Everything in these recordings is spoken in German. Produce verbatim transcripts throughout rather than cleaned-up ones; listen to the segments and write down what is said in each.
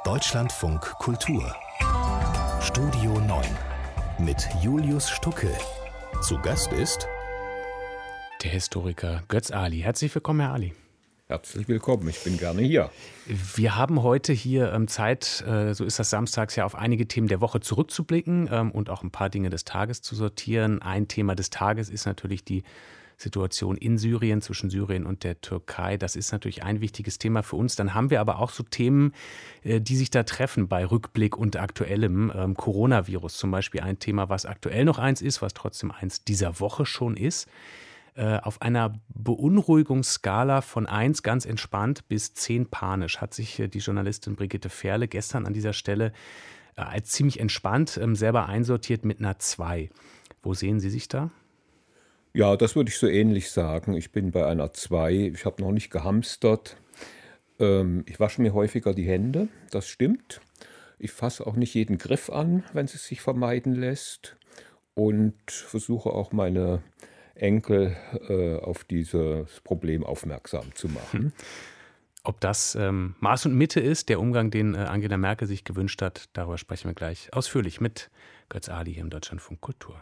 Deutschlandfunk Kultur Studio neun mit Julius Stucke. Zu Gast ist der Historiker Götz Ali. Herzlich willkommen, Herr Ali. Herzlich willkommen, ich bin gerne hier. Wir haben heute hier ähm, Zeit, äh, so ist das samstags ja, auf einige Themen der Woche zurückzublicken ähm, und auch ein paar Dinge des Tages zu sortieren. Ein Thema des Tages ist natürlich die Situation in Syrien, zwischen Syrien und der Türkei. Das ist natürlich ein wichtiges Thema für uns. Dann haben wir aber auch so Themen, äh, die sich da treffen bei Rückblick und aktuellem. Ähm, Coronavirus zum Beispiel ein Thema, was aktuell noch eins ist, was trotzdem eins dieser Woche schon ist. Auf einer Beunruhigungsskala von eins ganz entspannt bis zehn panisch hat sich die Journalistin Brigitte Ferle gestern an dieser Stelle als ziemlich entspannt selber einsortiert mit einer zwei. Wo sehen Sie sich da? Ja, das würde ich so ähnlich sagen. Ich bin bei einer zwei. Ich habe noch nicht gehamstert. Ähm, ich wasche mir häufiger die Hände, das stimmt. Ich fasse auch nicht jeden Griff an, wenn es sich vermeiden lässt. Und versuche auch meine Enkel äh, auf dieses Problem aufmerksam zu machen. Ob das ähm, Maß und Mitte ist, der Umgang, den äh, Angela Merkel sich gewünscht hat, darüber sprechen wir gleich ausführlich mit Götz Ali hier im Deutschlandfunk Kultur.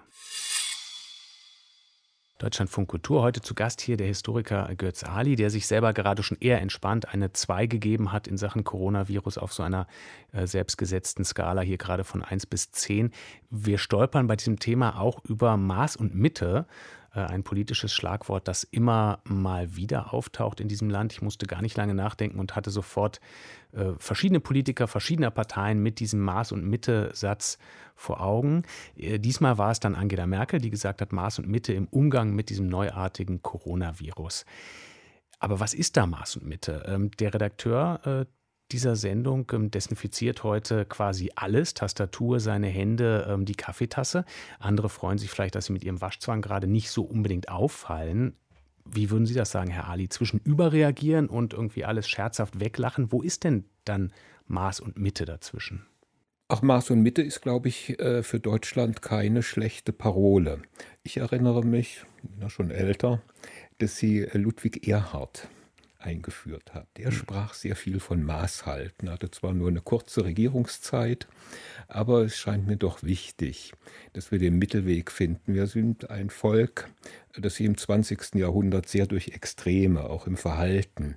Deutschlandfunk Kultur, heute zu Gast hier der Historiker Götz Ali, der sich selber gerade schon eher entspannt eine zwei gegeben hat in Sachen Coronavirus auf so einer äh, selbstgesetzten Skala, hier gerade von eins bis zehn. Wir stolpern bei diesem Thema auch über Maß und Mitte, äh, ein politisches Schlagwort, das immer mal wieder auftaucht in diesem Land. Ich musste gar nicht lange nachdenken und hatte sofort äh, verschiedene Politiker verschiedener Parteien mit diesem Maß- und Mitte-Satz vor Augen. Äh, diesmal war es dann Angela Merkel, die gesagt hat, Maß und Mitte im Umgang mit diesem neuartigen Coronavirus. Aber was ist da Maß und Mitte? Ähm, der Redakteur äh, dieser Sendung ähm, desinfiziert heute quasi alles, Tastatur, seine Hände, ähm, die Kaffeetasse. Andere freuen sich vielleicht, dass sie mit ihrem Waschzwang gerade nicht so unbedingt auffallen. Wie würden Sie das sagen, Herr Ali? Zwischen überreagieren und irgendwie alles scherzhaft weglachen, wo ist denn dann Maß und Mitte dazwischen? Ach, Maß und Mitte ist, glaube ich, für Deutschland keine schlechte Parole. Ich erinnere mich, ich bin ja schon älter, dass sie Ludwig Erhard eingeführt hat. Der sprach sehr viel von Maß halten, hatte zwar nur eine kurze Regierungszeit, aber es scheint mir doch wichtig, dass wir den Mittelweg finden. Wir sind ein Volk, das sich im zwanzigsten Jahrhundert sehr durch Extreme, auch im Verhalten,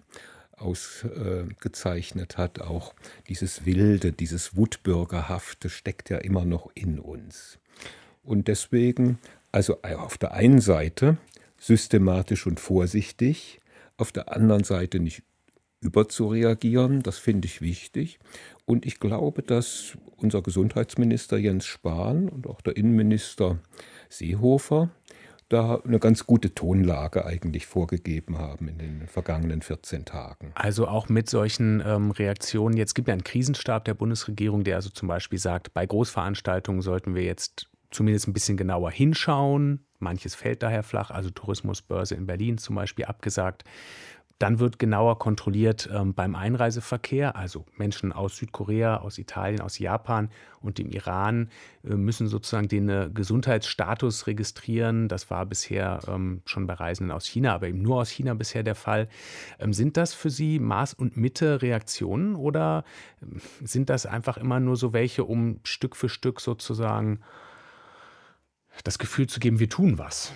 ausgezeichnet hat. Auch dieses Wilde, dieses Wutbürgerhafte steckt ja immer noch in uns. Und deswegen, also auf der einen Seite systematisch und vorsichtig, auf der anderen Seite nicht überzureagieren, das finde ich wichtig. Und ich glaube, dass unser Gesundheitsminister Jens Spahn und auch der Innenminister Seehofer da eine ganz gute Tonlage eigentlich vorgegeben haben in den vergangenen vierzehn Tagen. Also auch mit solchen ähm, Reaktionen. Jetzt gibt es ja einen Krisenstab der Bundesregierung, der also zum Beispiel sagt, bei Großveranstaltungen sollten wir jetzt zumindest ein bisschen genauer hinschauen. Manches fällt daher flach, also Tourismusbörse in Berlin zum Beispiel abgesagt. Dann wird genauer kontrolliert ähm, beim Einreiseverkehr, also Menschen aus Südkorea, aus Italien, aus Japan und dem Iran äh, müssen sozusagen den äh, Gesundheitsstatus registrieren. Das war bisher ähm, schon bei Reisenden aus China, aber eben nur aus China bisher der Fall. Ähm, sind das für Sie Maß- und Mitte-Reaktionen oder ähm, sind das einfach immer nur so welche, um Stück für Stück sozusagen das Gefühl zu geben, wir tun was?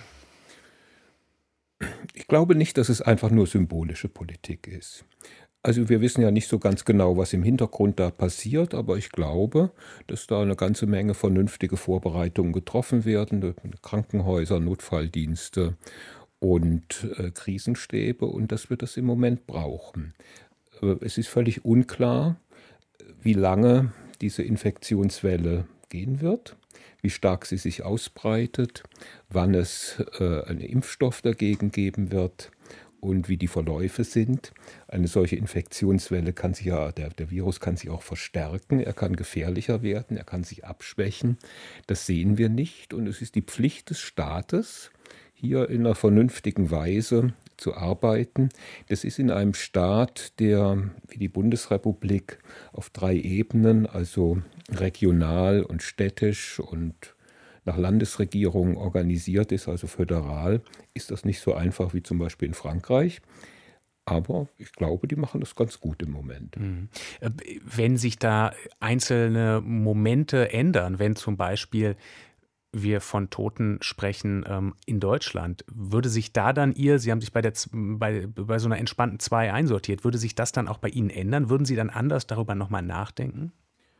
Ich glaube nicht, dass es einfach nur symbolische Politik ist. Also wir wissen ja nicht so ganz genau, was im Hintergrund da passiert, aber ich glaube, dass da eine ganze Menge vernünftige Vorbereitungen getroffen werden, Krankenhäuser, Notfalldienste und äh, Krisenstäbe und dass wir das im Moment brauchen. Äh, es ist völlig unklar, wie lange diese Infektionswelle gehen wird, wie stark sie sich ausbreitet, wann es äh, einen Impfstoff dagegen geben wird und wie die Verläufe sind. Eine solche Infektionswelle kann sich ja, der, der Virus kann sich auch verstärken, er kann gefährlicher werden, er kann sich abschwächen. Das sehen wir nicht und es ist die Pflicht des Staates, hier in einer vernünftigen Weise zu arbeiten. Das ist in einem Staat, der wie die Bundesrepublik auf drei Ebenen, also regional und städtisch und nach Landesregierungen organisiert ist, also föderal, ist das nicht so einfach wie zum Beispiel in Frankreich. Aber ich glaube, die machen das ganz gut im Moment. Mhm. Äh, Wenn sich da einzelne Momente ändern, wenn zum Beispiel wir von Toten sprechen ähm, in Deutschland, würde sich da dann Ihr, Sie haben sich bei, der, Z- bei, bei so einer entspannten zwei einsortiert, würde sich das dann auch bei Ihnen ändern? Würden Sie dann anders darüber nochmal nachdenken?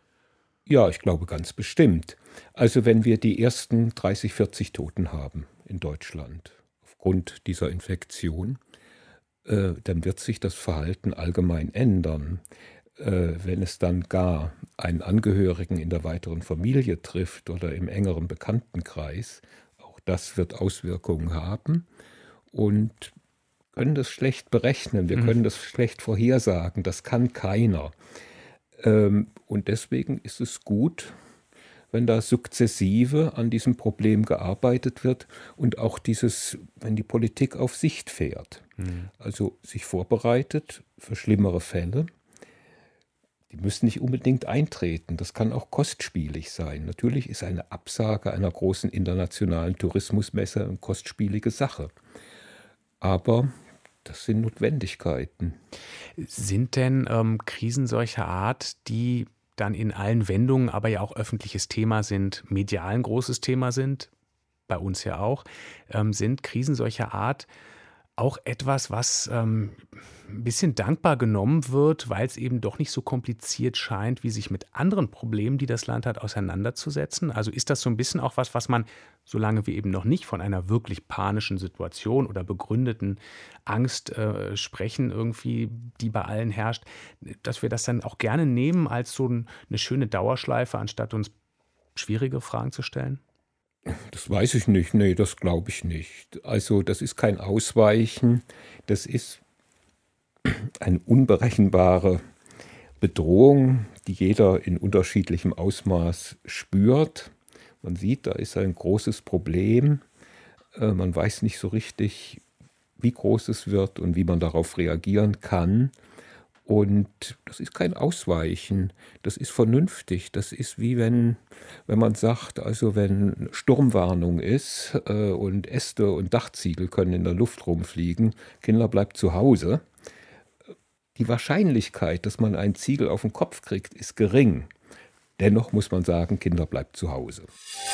Ja, ich glaube ganz bestimmt. Also wenn wir die ersten dreißig, vierzig Toten haben in Deutschland aufgrund dieser Infektion, äh, dann wird sich das Verhalten allgemein ändern. Äh, wenn es dann gar einen Angehörigen in der weiteren Familie trifft oder im engeren Bekanntenkreis, auch das wird Auswirkungen haben und können das schlecht berechnen. Wir Mhm. können das schlecht vorhersagen. Das kann keiner. Ähm, und deswegen ist es gut, wenn da sukzessive an diesem Problem gearbeitet wird und auch dieses, wenn die Politik auf Sicht fährt, Mhm. also sich vorbereitet für schlimmere Fälle. Die müssen nicht unbedingt eintreten. Das kann auch kostspielig sein. Natürlich ist eine Absage einer großen internationalen Tourismusmesse eine kostspielige Sache. Aber das sind Notwendigkeiten. Sind denn ähm, Krisen solcher Art, die dann in allen Wendungen aber ja auch öffentliches Thema sind, medial ein großes Thema sind, bei uns ja auch, ähm, sind Krisen solcher Art auch etwas, was ähm, ein bisschen dankbar genommen wird, weil es eben doch nicht so kompliziert scheint, wie sich mit anderen Problemen, die das Land hat, auseinanderzusetzen? Also ist das so ein bisschen auch was, was man, solange wir eben noch nicht von einer wirklich panischen Situation oder begründeten Angst äh, sprechen, irgendwie, die bei allen herrscht, dass wir das dann auch gerne nehmen als so ein, eine schöne Dauerschleife, anstatt uns schwierige Fragen zu stellen? Das weiß ich nicht. Nee, das glaube ich nicht. Also das ist kein Ausweichen. Das ist eine unberechenbare Bedrohung, die jeder in unterschiedlichem Ausmaß spürt. Man sieht, da ist ein großes Problem. Äh, Man weiß nicht so richtig, wie groß es wird und wie man darauf reagieren kann. Und das ist kein Ausweichen, das ist vernünftig. Das ist wie wenn, wenn man sagt, also wenn Sturmwarnung ist äh, und Äste und Dachziegel können in der Luft rumfliegen, Kinder bleibt zu Hause. Die Wahrscheinlichkeit, dass man einen Ziegel auf den Kopf kriegt, ist gering. Dennoch muss man sagen, Kinder bleibt zu Hause.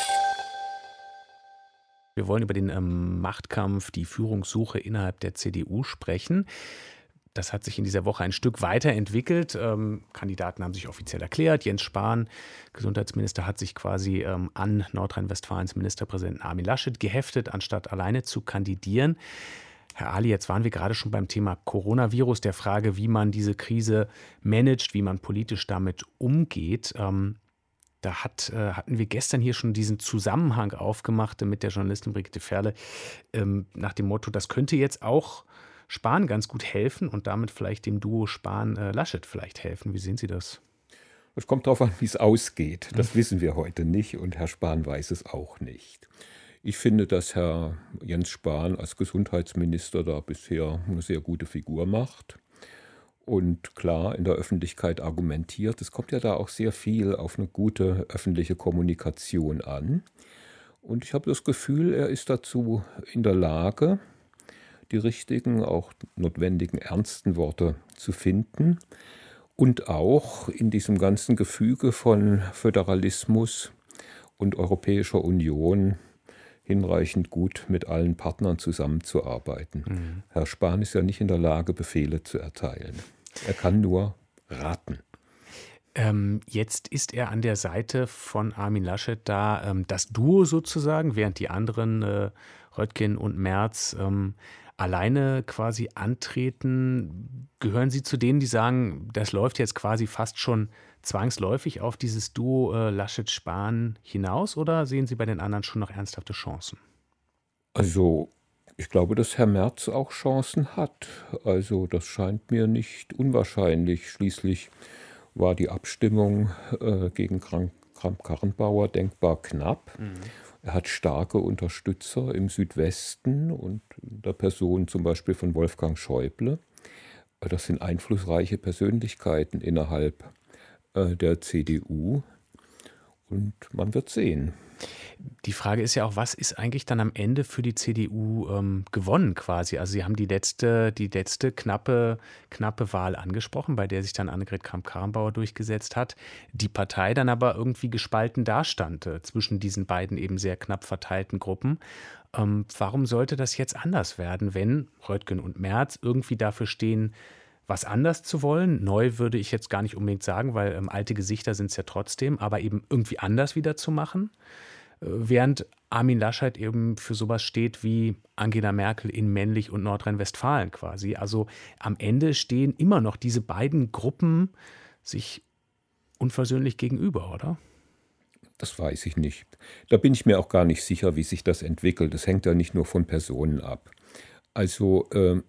Wir wollen über den ähm, Machtkampf, die Führungssuche innerhalb der C D U sprechen. Das hat sich in dieser Woche ein Stück weiterentwickelt. Ähm, Kandidaten haben sich offiziell erklärt. Jens Spahn, Gesundheitsminister, hat sich quasi ähm, an Nordrhein-Westfalens Ministerpräsidenten Armin Laschet geheftet, anstatt alleine zu kandidieren. Herr Ali, jetzt waren wir gerade schon beim Thema Coronavirus, der Frage, wie man diese Krise managt, wie man politisch damit umgeht. Ähm, da hat, äh, hatten wir gestern hier schon diesen Zusammenhang aufgemacht mit der Journalistin Brigitte Ferle, ähm, nach dem Motto, das könnte jetzt auch Spahn ganz gut helfen und damit vielleicht dem Duo Spahn-Laschet vielleicht helfen. Wie sehen Sie das? Es kommt darauf an, wie es ausgeht. Das wissen wir heute nicht und Herr Spahn weiß es auch nicht. Ich finde, dass Herr Jens Spahn als Gesundheitsminister da bisher eine sehr gute Figur macht und klar in der Öffentlichkeit argumentiert. Es kommt ja da auch sehr viel auf eine gute öffentliche Kommunikation an. Und ich habe das Gefühl, er ist dazu in der Lage, die richtigen, auch notwendigen, ernsten Worte zu finden und auch in diesem ganzen Gefüge von Föderalismus und Europäischer Union hinreichend gut mit allen Partnern zusammenzuarbeiten. Mhm. Herr Spahn ist ja nicht in der Lage, Befehle zu erteilen. Er kann nur raten. Ähm, jetzt ist er an der Seite von Armin Laschet da, ähm, das Duo sozusagen, während die anderen, äh, Röttgen und Merz, ähm, alleine quasi antreten. Gehören Sie zu denen, die sagen, das läuft jetzt quasi fast schon zwangsläufig auf dieses Duo äh, Laschet-Spahn hinaus, oder sehen Sie bei den anderen schon noch ernsthafte Chancen? Also ich glaube, dass Herr Merz auch Chancen hat. Also das scheint mir nicht unwahrscheinlich. Schließlich war die Abstimmung äh, gegen Kramp-Karrenbauer denkbar knapp. Mhm. Er hat starke Unterstützer im Südwesten und in der Person zum Beispiel von Wolfgang Schäuble. Das sind einflussreiche Persönlichkeiten innerhalb äh, der C D U und man wird sehen. Die Frage ist ja auch, was ist eigentlich dann am Ende für die C D U ähm, gewonnen quasi? Also Sie haben die letzte, die letzte knappe, knappe Wahl angesprochen, bei der sich dann Annegret Kramp-Karrenbauer durchgesetzt hat. Die Partei dann aber irgendwie gespalten dastand äh, zwischen diesen beiden eben sehr knapp verteilten Gruppen. Ähm, warum sollte das jetzt anders werden, wenn Röttgen und Merz irgendwie dafür stehen, was anders zu wollen? Neu würde ich jetzt gar nicht unbedingt sagen, weil ähm, alte Gesichter sind es ja trotzdem, aber eben irgendwie anders wieder zu machen. Während Armin Laschet eben für sowas steht wie Angela Merkel in männlich und Nordrhein-Westfalen quasi. Also am Ende stehen immer noch diese beiden Gruppen sich unversöhnlich gegenüber, oder? Das weiß ich nicht. Da bin ich mir auch gar nicht sicher, wie sich das entwickelt. Das hängt ja nicht nur von Personen ab. Also äh,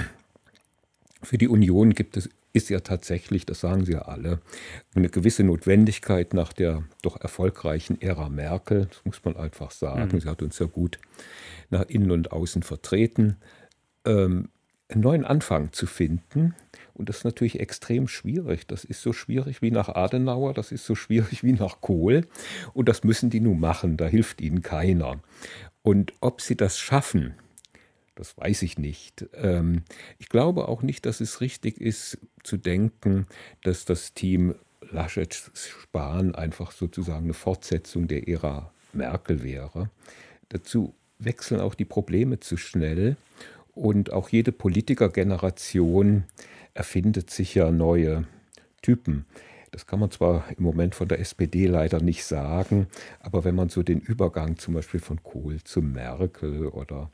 für die Union gibt es ist ja tatsächlich, das sagen sie ja alle, eine gewisse Notwendigkeit nach der doch erfolgreichen Ära Merkel, das muss man einfach sagen, mhm. sie hat uns ja gut nach innen und außen vertreten, ähm, einen neuen Anfang zu finden. Und das ist natürlich extrem schwierig. Das ist so schwierig wie nach Adenauer, das ist so schwierig wie nach Kohl. Und das müssen die nun machen, da hilft ihnen keiner. Und ob sie das schaffen, das weiß ich nicht. Ich glaube auch nicht, dass es richtig ist, zu denken, dass das Team Laschet-Spahn einfach sozusagen eine Fortsetzung der Ära Merkel wäre. Dazu wechseln auch die Probleme zu schnell. Und auch jede Politikergeneration erfindet sich ja neue Typen. Das kann man zwar im Moment von der S P D leider nicht sagen, aber wenn man so den Übergang zum Beispiel von Kohl zu Merkel oder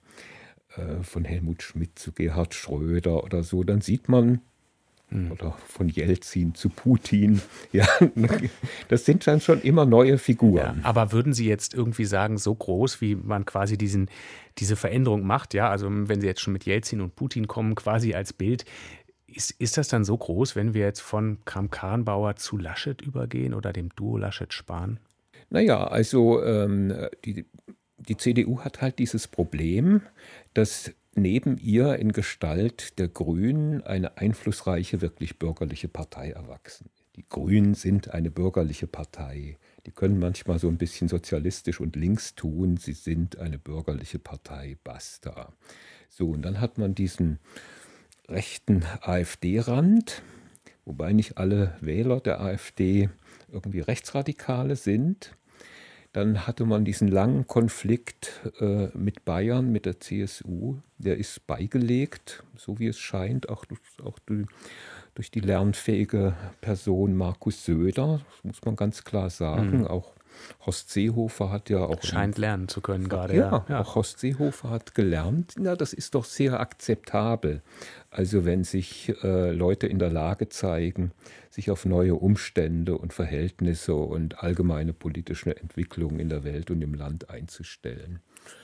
von Helmut Schmidt zu Gerhard Schröder oder so, dann sieht man, hm. oder von Jelzin zu Putin, ja, das sind dann schon immer neue Figuren. Ja, aber würden Sie jetzt irgendwie sagen, so groß, wie man quasi diesen, diese Veränderung macht, ja, also wenn Sie jetzt schon mit Jelzin und Putin kommen, quasi als Bild, ist, ist das dann so groß, wenn wir jetzt von Kramp-Karrenbauer zu Laschet übergehen oder dem Duo Laschet-Spahn? Naja, also ähm, die Die C D U hat halt dieses Problem, dass neben ihr in Gestalt der Grünen eine einflussreiche, wirklich bürgerliche Partei erwachsen ist. Die Grünen sind eine bürgerliche Partei. Die können manchmal so ein bisschen sozialistisch und links tun. Sie sind eine bürgerliche Partei, basta. So, und dann hat man diesen rechten AfD-Rand, wobei nicht alle Wähler der AfD irgendwie Rechtsradikale sind. Dann hatte man diesen langen Konflikt äh, mit Bayern, mit der C S U. Der ist beigelegt, so wie es scheint, auch, auch durch, durch die lernfähige Person Markus Söder. Das muss man ganz klar sagen. Mhm. Auch Horst Seehofer hat ja auch... Scheint in, lernen zu können gerade. Ja, ja, auch Horst Seehofer hat gelernt. Ja, das ist doch sehr akzeptabel. Also wenn sich äh, Leute in der Lage zeigen, sich auf neue Umstände und Verhältnisse und allgemeine politische Entwicklungen in der Welt und im Land einzustellen.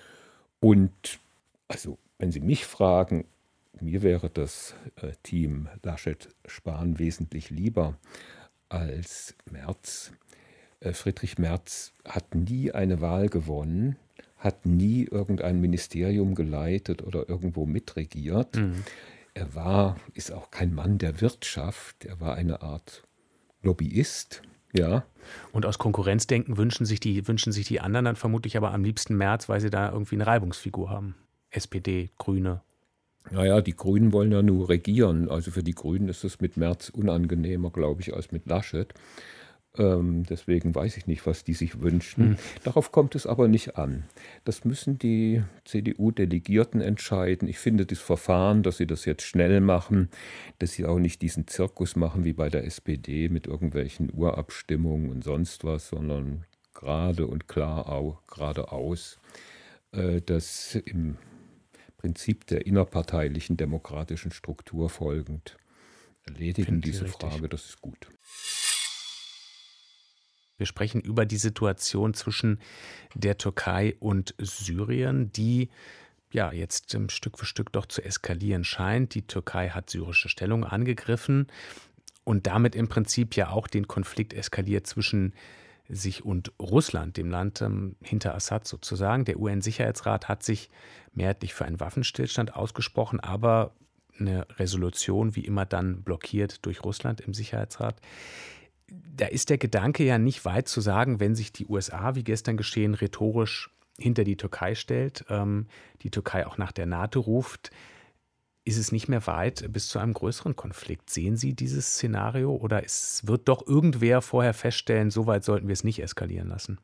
Und also, wenn Sie mich fragen, mir wäre das äh, Team Laschet-Spahn wesentlich lieber als Merz. Äh, Friedrich Merz hat nie eine Wahl gewonnen, hat nie irgendein Ministerium geleitet oder irgendwo mitregiert. Mhm. Er war, ist auch kein Mann der Wirtschaft, er war eine Art Lobbyist, ja. Und aus Konkurrenzdenken wünschen sich die, wünschen sich die anderen dann vermutlich aber am liebsten Merz, weil sie da irgendwie eine Reibungsfigur haben. S P D, Grüne. Naja, die Grünen wollen ja nur regieren. Also für die Grünen ist es mit Merz unangenehmer, glaube ich, als mit Laschet. Ähm, deswegen weiß ich nicht, was die sich wünschen. Hm. Darauf kommt es aber nicht an. Das müssen die C D U-Delegierten entscheiden. Ich finde das Verfahren, dass sie das jetzt schnell machen, dass sie auch nicht diesen Zirkus machen wie bei der S P D mit irgendwelchen Urabstimmungen und sonst was, sondern gerade und klar auch geradeaus, äh, das im Prinzip der innerparteilichen demokratischen Struktur folgend erledigen, diese Frage. Das ist gut. Wir sprechen über die Situation zwischen der Türkei und Syrien, die ja jetzt Stück für Stück doch zu eskalieren scheint. Die Türkei hat syrische Stellung angegriffen und damit im Prinzip ja auch den Konflikt eskaliert zwischen sich und Russland, dem Land ähm, hinter Assad sozusagen. Der U N-Sicherheitsrat hat sich mehrheitlich für einen Waffenstillstand ausgesprochen, aber eine Resolution wie immer dann blockiert durch Russland im Sicherheitsrat. Da ist der Gedanke ja nicht weit zu sagen, wenn sich die U S A, wie gestern geschehen, rhetorisch hinter die Türkei stellt, ähm, die Türkei auch nach der NATO ruft, ist es nicht mehr weit bis zu einem größeren Konflikt. Sehen Sie dieses Szenario oder es wird doch irgendwer vorher feststellen, so weit sollten wir es nicht eskalieren lassen?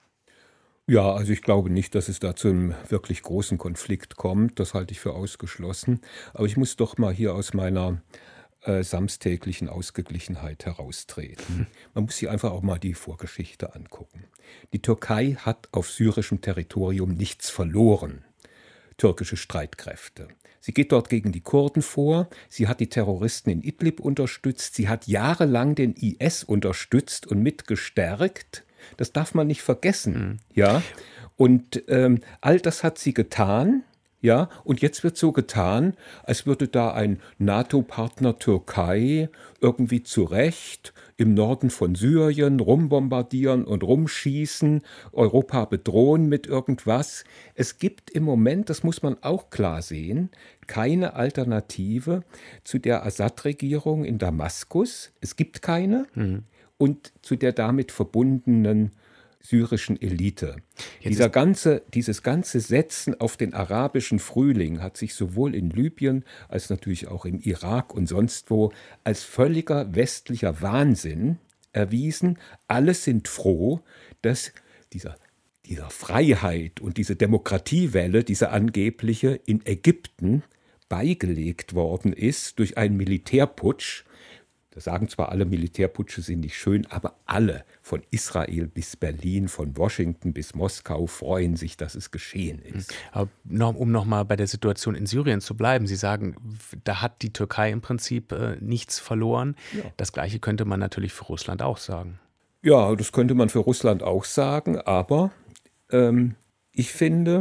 Ja, also ich glaube nicht, dass es da zu einem wirklich großen Konflikt kommt. Das halte ich für ausgeschlossen. Aber ich muss doch mal hier aus meiner äh, samstäglichen Ausgeglichenheit heraustreten. Man muss sich einfach auch mal die Vorgeschichte angucken. Die Türkei hat auf syrischem Territorium nichts verloren. Türkische Streitkräfte. Sie geht dort gegen die Kurden vor, sie hat die Terroristen in Idlib unterstützt, sie hat jahrelang den I S unterstützt und mitgestärkt. Das darf man nicht vergessen. Mhm. Ja? Und ähm, all das hat sie getan. Ja, und jetzt wird so getan, als würde da ein NATO-Partner Türkei irgendwie zurecht im Norden von Syrien rumbombardieren und rumschießen, Europa bedrohen mit irgendwas. Es gibt im Moment, das muss man auch klar sehen, keine Alternative zu der Assad-Regierung in Damaskus. Es gibt keine. Mhm. Und zu der damit verbundenen syrischen Elite. Dieser ganze, dieses ganze Setzen auf den arabischen Frühling hat sich sowohl in Libyen als natürlich auch im Irak und sonst wo als völliger westlicher Wahnsinn erwiesen. Alle sind froh, dass dieser, dieser Freiheit und diese Demokratiewelle, diese angebliche, in Ägypten beigelegt worden ist durch einen Militärputsch. Das sagen zwar alle, Militärputsche sind nicht schön, aber alle, von Israel bis Berlin, von Washington bis Moskau, freuen sich, dass es geschehen ist. Aber um nochmal bei der Situation in Syrien zu bleiben, Sie sagen, da hat die Türkei im Prinzip äh, nichts verloren. Ja. Das Gleiche könnte man natürlich für Russland auch sagen. Ja, das könnte man für Russland auch sagen, aber ähm, ich finde,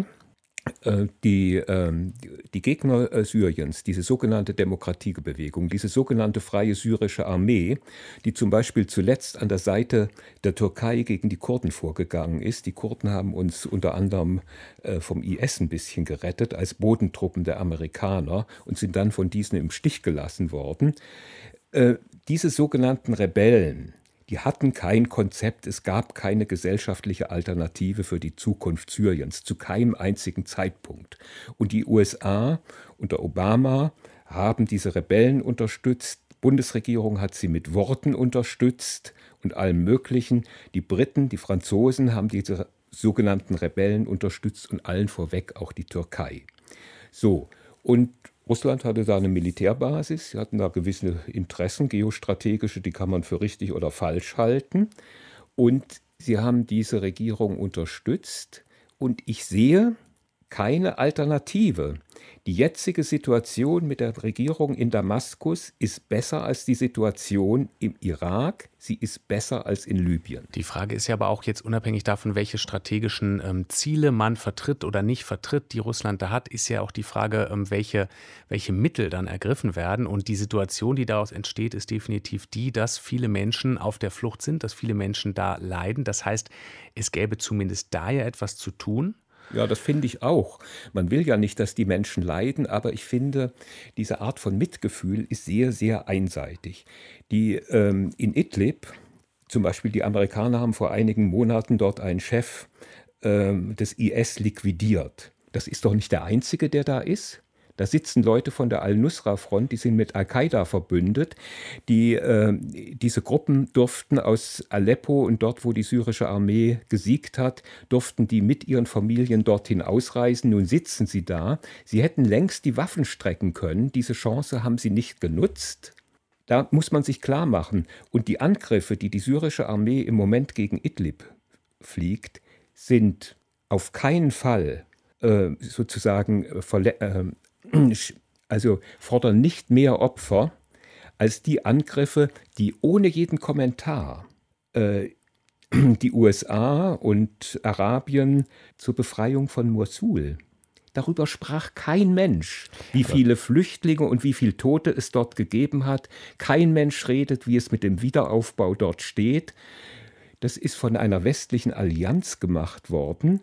Die, ähm, die Gegner äh, Syriens, diese sogenannte Demokratiebewegung, diese sogenannte Freie Syrische Armee, die zum Beispiel zuletzt an der Seite der Türkei gegen die Kurden vorgegangen ist. Die Kurden haben uns unter anderem äh, vom I S ein bisschen gerettet als Bodentruppen der Amerikaner und sind dann von diesen im Stich gelassen worden. Äh, diese sogenannten Rebellen, die hatten kein Konzept, es gab keine gesellschaftliche Alternative für die Zukunft Syriens, zu keinem einzigen Zeitpunkt. Und die U S A unter Obama haben diese Rebellen unterstützt, die Bundesregierung hat sie mit Worten unterstützt und allem Möglichen. Die Briten, die Franzosen haben diese sogenannten Rebellen unterstützt und allen vorweg auch die Türkei. So, und Russland hatte da eine Militärbasis, sie hatten da gewisse Interessen, geostrategische, die kann man für richtig oder falsch halten. Und sie haben diese Regierung unterstützt. Und ich sehe keine Alternative. Die jetzige Situation mit der Regierung in Damaskus ist besser als die Situation im Irak. Sie ist besser als in Libyen. Die Frage ist ja aber auch jetzt unabhängig davon, welche strategischen ähm, Ziele man vertritt oder nicht vertritt, die Russland da hat, ist ja auch die Frage, ähm, welche, welche Mittel dann ergriffen werden. Und die Situation, die daraus entsteht, ist definitiv die, dass viele Menschen auf der Flucht sind, dass viele Menschen da leiden. Das heißt, es gäbe zumindest da ja etwas zu tun. Ja, das finde ich auch. Man will ja nicht, dass die Menschen leiden, aber ich finde, diese Art von Mitgefühl ist sehr, sehr einseitig. Die ähm, in Idlib, zum Beispiel die Amerikaner haben vor einigen Monaten dort einen Chef ähm, des I S liquidiert. Das ist doch nicht der Einzige, der da ist. Da sitzen Leute von der Al-Nusra-Front, die sind mit Al-Qaida verbündet. Die, äh, diese Gruppen durften aus Aleppo und dort, wo die syrische Armee gesiegt hat, durften die mit ihren Familien dorthin ausreisen. Nun sitzen sie da. Sie hätten längst die Waffen strecken können. Diese Chance haben sie nicht genutzt. Da muss man sich klar machen. Und die Angriffe, die die syrische Armee im Moment gegen Idlib fliegt, sind auf keinen Fall äh, sozusagen verle- äh, also fordern nicht mehr Opfer als die Angriffe, die ohne jeden Kommentar äh, die U S A und Arabien zur Befreiung von Mosul. Darüber sprach kein Mensch, wie viele Flüchtlinge und wie viele Tote es dort gegeben hat. Kein Mensch redet, wie es mit dem Wiederaufbau dort steht. Das ist von einer westlichen Allianz gemacht worden.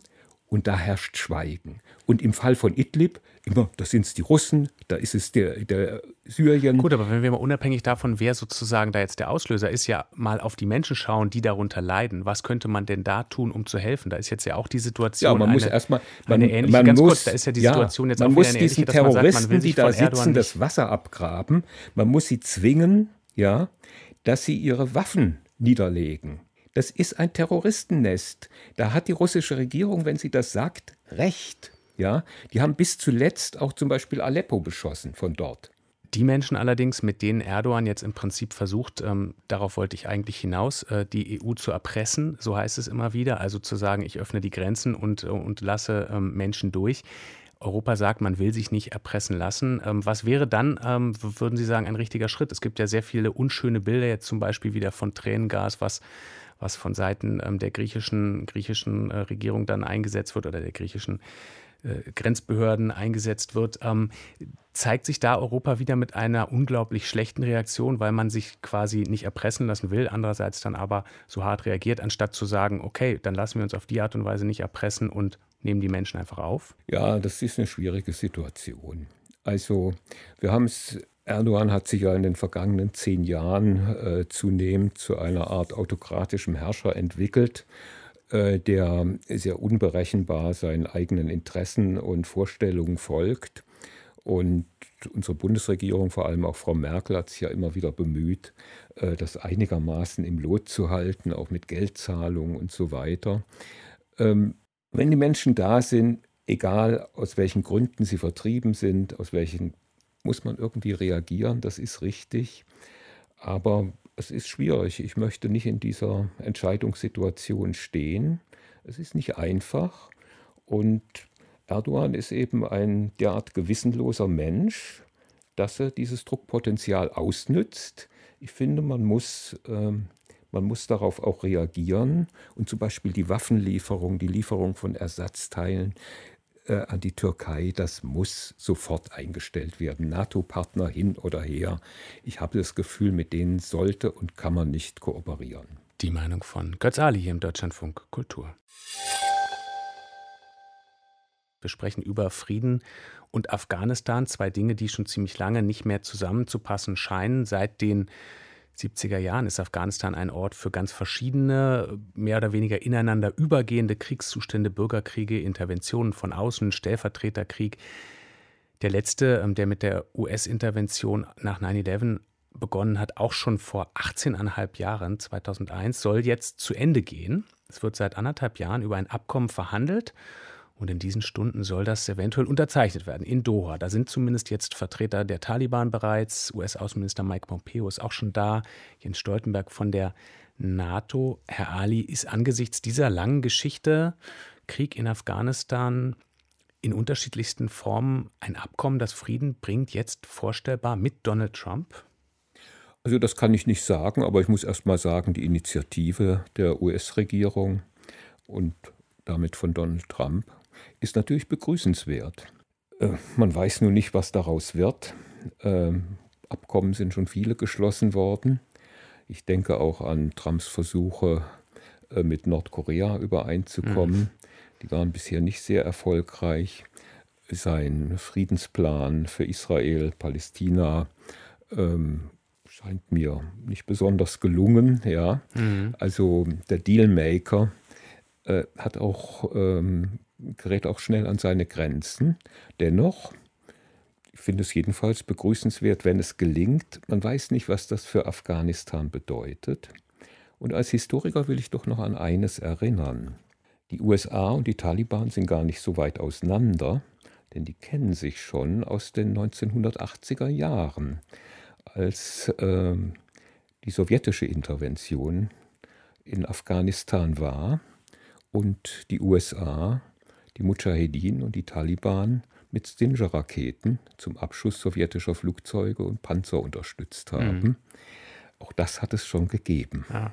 Und da herrscht Schweigen. Und im Fall von Idlib immer, da sind es die Russen, da ist es der, der Syrien. Gut, aber wenn wir mal unabhängig davon, wer sozusagen da jetzt der Auslöser ist, ja mal auf die Menschen schauen, die darunter leiden. Was könnte man denn da tun, um zu helfen? Da ist jetzt ja auch die Situation ja, man eine, muss erstmal, man, eine ähnliche. man Ganz muss, kurz, da ist ja die Situation ja, jetzt man auch muss wieder eine diesen ähnliche, dass man sagt, Terroristen, man will die sich da von sitzen, Erdogan das Wasser abgraben. Man muss sie zwingen, ja, dass sie ihre Waffen niederlegen. Das ist ein Terroristennest. Da hat die russische Regierung, wenn sie das sagt, recht. Ja, die haben bis zuletzt auch zum Beispiel Aleppo beschossen von dort. Die Menschen allerdings, mit denen Erdogan jetzt im Prinzip versucht, ähm, darauf wollte ich eigentlich hinaus, äh, die E U zu erpressen, so heißt es immer wieder, also zu sagen, ich öffne die Grenzen und, und lasse ähm, Menschen durch. Europa sagt, man will sich nicht erpressen lassen. Ähm, was wäre dann, ähm, würden Sie sagen, ein richtiger Schritt? Es gibt ja sehr viele unschöne Bilder, jetzt zum Beispiel wieder von Tränengas, was was von Seiten ähm, der griechischen, griechischen äh, Regierung dann eingesetzt wird oder der griechischen äh, Grenzbehörden eingesetzt wird. Ähm, zeigt sich da Europa wieder mit einer unglaublich schlechten Reaktion, weil man sich quasi nicht erpressen lassen will, andererseits dann aber so hart reagiert, anstatt zu sagen, okay, dann lassen wir uns auf die Art und Weise nicht erpressen und nehmen die Menschen einfach auf? Ja, das ist eine schwierige Situation. Also wir haben es Erdogan hat sich ja in den vergangenen zehn Jahren äh, zunehmend zu einer Art autokratischem Herrscher entwickelt, äh, der sehr unberechenbar seinen eigenen Interessen und Vorstellungen folgt. Und unsere Bundesregierung, vor allem auch Frau Merkel, hat sich ja immer wieder bemüht, äh, das einigermaßen im Lot zu halten, auch mit Geldzahlungen und so weiter. Ähm, wenn die Menschen da sind, egal aus welchen Gründen sie vertrieben sind, aus welchen muss man irgendwie reagieren, das ist richtig. Aber es ist schwierig. Ich möchte nicht in dieser Entscheidungssituation stehen. Es ist nicht einfach. Und Erdogan ist eben ein derart gewissenloser Mensch, dass er dieses Druckpotenzial ausnützt. Ich finde, man muss, ähm, man muss darauf auch reagieren. Und zum Beispiel die Waffenlieferung, die Lieferung von Ersatzteilen an die Türkei, das muss sofort eingestellt werden. NATO-Partner hin oder her. Ich habe das Gefühl, mit denen sollte und kann man nicht kooperieren. Die Meinung von Götz Ali hier im Deutschlandfunk Kultur. Wir sprechen über Frieden und Afghanistan, zwei Dinge, die schon ziemlich lange nicht mehr zusammenzupassen scheinen. Seit den siebziger Jahren ist Afghanistan ein Ort für ganz verschiedene, mehr oder weniger ineinander übergehende Kriegszustände, Bürgerkriege, Interventionen von außen, Stellvertreterkrieg. Der letzte, der mit der U S-Intervention nach neun elf begonnen hat, auch schon vor achtzehneinhalb Jahren, zweitausendeins, soll jetzt zu Ende gehen. Es wird seit anderthalb Jahren über ein Abkommen verhandelt. Und in diesen Stunden soll das eventuell unterzeichnet werden in Doha. Da sind zumindest jetzt Vertreter der Taliban bereits. U S-Außenminister Mike Pompeo ist auch schon da. Jens Stoltenberg von der NATO. Herr Ali, ist angesichts dieser langen Geschichte, Krieg in Afghanistan in unterschiedlichsten Formen, ein Abkommen, das Frieden bringt, jetzt vorstellbar mit Donald Trump? Also das kann ich nicht sagen, aber ich muss erst mal sagen, die Initiative der U S-Regierung und damit von Donald Trump ist natürlich begrüßenswert. Äh, man weiß nun nicht, was daraus wird. Ähm, Abkommen sind schon viele geschlossen worden. Ich denke auch an Trumps Versuche, äh, mit Nordkorea übereinzukommen. Mhm. Die waren bisher nicht sehr erfolgreich. Sein Friedensplan für Israel, Palästina ähm, scheint mir nicht besonders gelungen. Ja. Mhm. Also der Dealmaker äh, hat auch, ähm, gerät auch schnell an seine Grenzen. Dennoch, ich finde es jedenfalls begrüßenswert, wenn es gelingt. Man weiß nicht, was das für Afghanistan bedeutet. Und als Historiker will ich doch noch an eines erinnern. Die U S A und die Taliban sind gar nicht so weit auseinander, denn die kennen sich schon aus den neunzehnhundertachtziger Jahren, als äh, die sowjetische Intervention in Afghanistan war und die U S A, die Mudschahedin und die Taliban mit Stinger-Raketen zum Abschuss sowjetischer Flugzeuge und Panzer unterstützt haben. Mhm. Auch das hat es schon gegeben. Ja.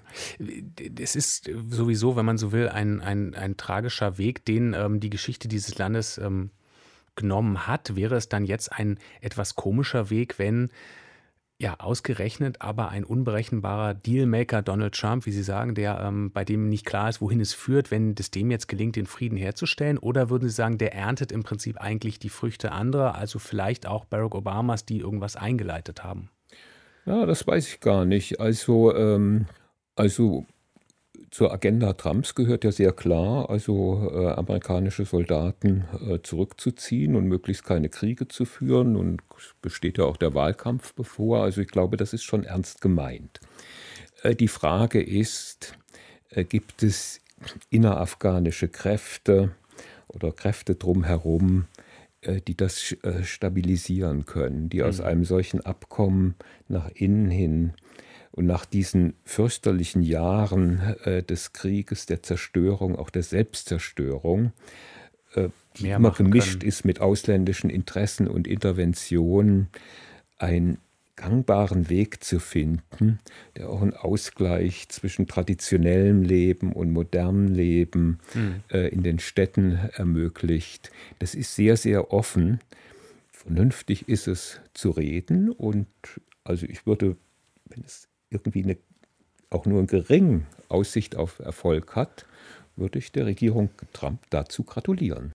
Es ist sowieso, wenn man so will, ein, ein, ein tragischer Weg, den ähm, die Geschichte dieses Landes ähm, genommen hat. Wäre es dann jetzt ein etwas komischer Weg, wenn Ja, ausgerechnet aber ein unberechenbarer Dealmaker Donald Trump, wie Sie sagen, der ähm, bei dem nicht klar ist, wohin es führt, wenn es dem jetzt gelingt, den Frieden herzustellen? Oder würden Sie sagen, der erntet im Prinzip eigentlich die Früchte anderer, also vielleicht auch Barack Obamas, die irgendwas eingeleitet haben? Ja, das weiß ich gar nicht. Also, ähm, also zur Agenda Trumps gehört ja sehr klar, also äh, amerikanische Soldaten äh, zurückzuziehen und möglichst keine Kriege zu führen. Und es besteht ja auch der Wahlkampf bevor. Also ich glaube, das ist schon ernst gemeint. Äh, die Frage ist, äh, gibt es innerafghanische Kräfte oder Kräfte drumherum, äh, die das äh, stabilisieren können, die aus Mhm. einem solchen Abkommen nach innen hin und nach diesen fürchterlichen Jahren äh, des Krieges, der Zerstörung, auch der Selbstzerstörung, äh, die Mehr immer machen gemischt können. ist mit ausländischen Interessen und Interventionen, einen gangbaren Weg zu finden, der auch einen Ausgleich zwischen traditionellem Leben und modernem Leben Mhm. äh, in den Städten ermöglicht. Das ist sehr, sehr offen. Vernünftig ist es zu reden und also ich würde, wenn es irgendwie eine, auch nur eine geringe Aussicht auf Erfolg hat, würde ich der Regierung Trump dazu gratulieren.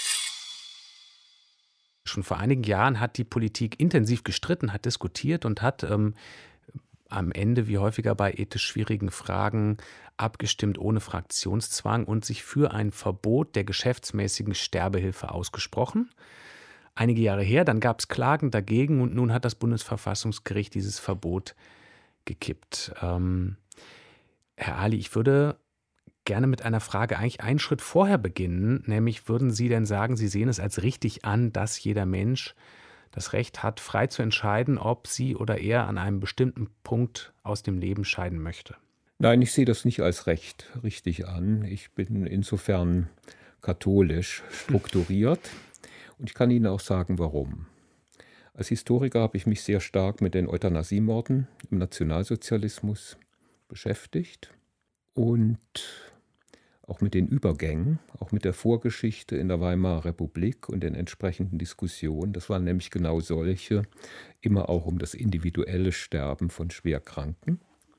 Schon vor einigen Jahren hat die Politik intensiv gestritten, hat diskutiert und hat ähm, am Ende, wie häufiger bei ethisch schwierigen Fragen, abgestimmt ohne Fraktionszwang und sich für ein Verbot der geschäftsmäßigen Sterbehilfe ausgesprochen. Einige Jahre her, dann gab es Klagen dagegen und nun hat das Bundesverfassungsgericht dieses Verbot gekippt. Ähm, Herr Ali, ich würde gerne mit einer Frage eigentlich einen Schritt vorher beginnen, nämlich würden Sie denn sagen, Sie sehen es als richtig an, dass jeder Mensch das Recht hat, frei zu entscheiden, ob sie oder er an einem bestimmten Punkt aus dem Leben scheiden möchte? Nein, ich sehe das nicht als Recht richtig an. Ich bin insofern katholisch strukturiert und ich kann Ihnen auch sagen, warum. Als Historiker habe ich mich sehr stark mit den Euthanasiemorden im Nationalsozialismus beschäftigt und auch mit den Übergängen, auch mit der Vorgeschichte in der Weimarer Republik und den entsprechenden Diskussionen. Das waren nämlich genau solche, immer auch um das individuelle Sterben von Schwerkranken.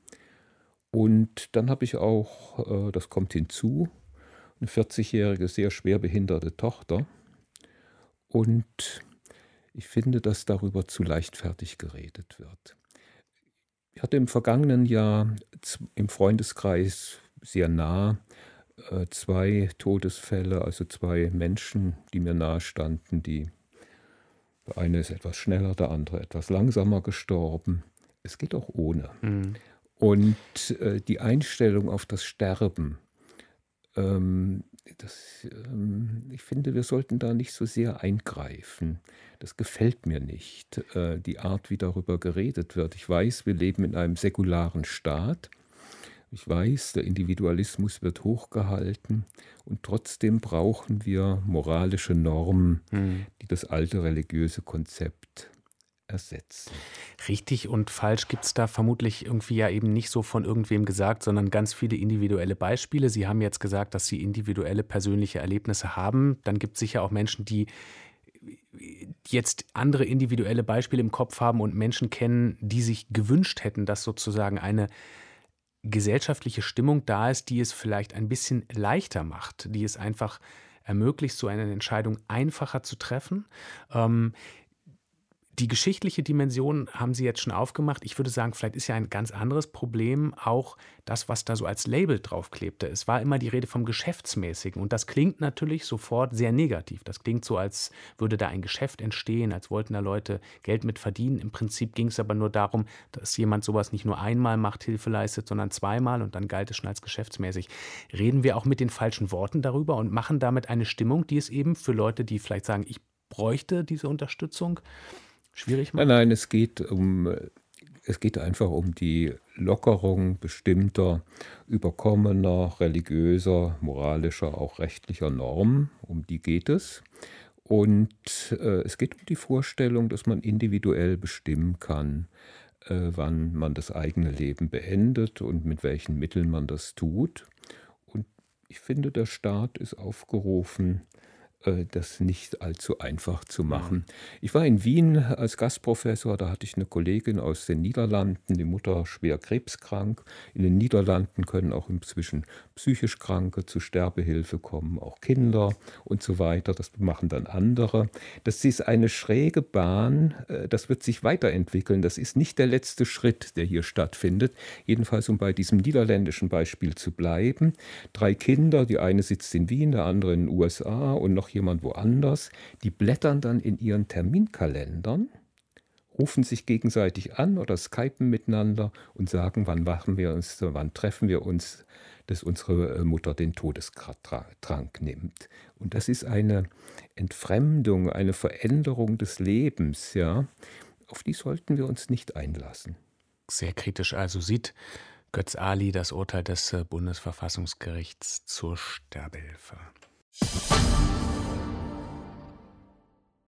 Und dann habe ich auch, äh, das kommt hinzu, eine vierzigjährige, sehr schwerbehinderte Tochter. Und ich finde, dass darüber zu leichtfertig geredet wird. Ich hatte im vergangenen Jahr im Freundeskreis sehr nah äh, zwei Todesfälle, also zwei Menschen, die mir nahe standen, die der eine ist etwas schneller, der andere etwas langsamer gestorben. Es geht auch ohne. Mhm. Und äh, die Einstellung auf das Sterben, ähm, das, ähm, ich finde, wir sollten da nicht so sehr eingreifen. Das gefällt mir nicht, äh, die Art, wie darüber geredet wird. Ich weiß, wir leben in einem säkularen Staat. Ich weiß, der Individualismus wird hochgehalten und trotzdem brauchen wir moralische Normen, Mhm. die das alte religiöse Konzept ersetzen. Richtig und falsch gibt es da vermutlich irgendwie ja eben nicht so von irgendwem gesagt, sondern ganz viele individuelle Beispiele. Sie haben jetzt gesagt, dass Sie individuelle persönliche Erlebnisse haben. Dann gibt es sicher auch Menschen, die jetzt andere individuelle Beispiele im Kopf haben und Menschen kennen, die sich gewünscht hätten, dass sozusagen eine gesellschaftliche Stimmung da ist, die es vielleicht ein bisschen leichter macht, die es einfach ermöglicht, so eine Entscheidung einfacher zu treffen. Ähm, Die geschichtliche Dimension haben Sie jetzt schon aufgemacht. Ich würde sagen, vielleicht ist ja ein ganz anderes Problem auch das, was da so als Label draufklebte. Es war immer die Rede vom Geschäftsmäßigen und das klingt natürlich sofort sehr negativ. Das klingt so, als würde da ein Geschäft entstehen, als wollten da Leute Geld mit verdienen. Im Prinzip ging es aber nur darum, dass jemand sowas nicht nur einmal macht, Hilfe leistet, sondern zweimal und dann galt es schon als geschäftsmäßig. Reden wir auch mit den falschen Worten darüber und machen damit eine Stimmung, die es eben für Leute, die vielleicht sagen, ich bräuchte diese Unterstützung, schwierig Nein, macht? nein, es geht um, es geht einfach um die Lockerung bestimmter überkommener, religiöser, moralischer, auch rechtlicher Normen. Um die geht es. Und äh, es geht um die Vorstellung, dass man individuell bestimmen kann, äh, wann man das eigene Leben beendet und mit welchen Mitteln man das tut. Und ich finde, der Staat ist aufgerufen, das nicht allzu einfach zu machen. Ich war in Wien als Gastprofessor, da hatte ich eine Kollegin aus den Niederlanden, die Mutter schwer krebskrank. In den Niederlanden können auch inzwischen psychisch Kranke zu Sterbehilfe kommen, auch Kinder und so weiter. Das machen dann andere. Das ist eine schräge Bahn, das wird sich weiterentwickeln. Das ist nicht der letzte Schritt, der hier stattfindet. Jedenfalls, um bei diesem niederländischen Beispiel zu bleiben. Drei Kinder, die eine sitzt in Wien, der andere in den U S A und noch jemand woanders, die blättern dann in ihren Terminkalendern, rufen sich gegenseitig an oder skypen miteinander und sagen, wann machen wir uns, wann treffen wir uns, dass unsere Mutter den Todestrank nimmt. Und das ist eine Entfremdung, eine Veränderung des Lebens, ja, auf die sollten wir uns nicht einlassen. Sehr kritisch also sieht Götz Ali das Urteil des Bundesverfassungsgerichts zur Sterbehilfe.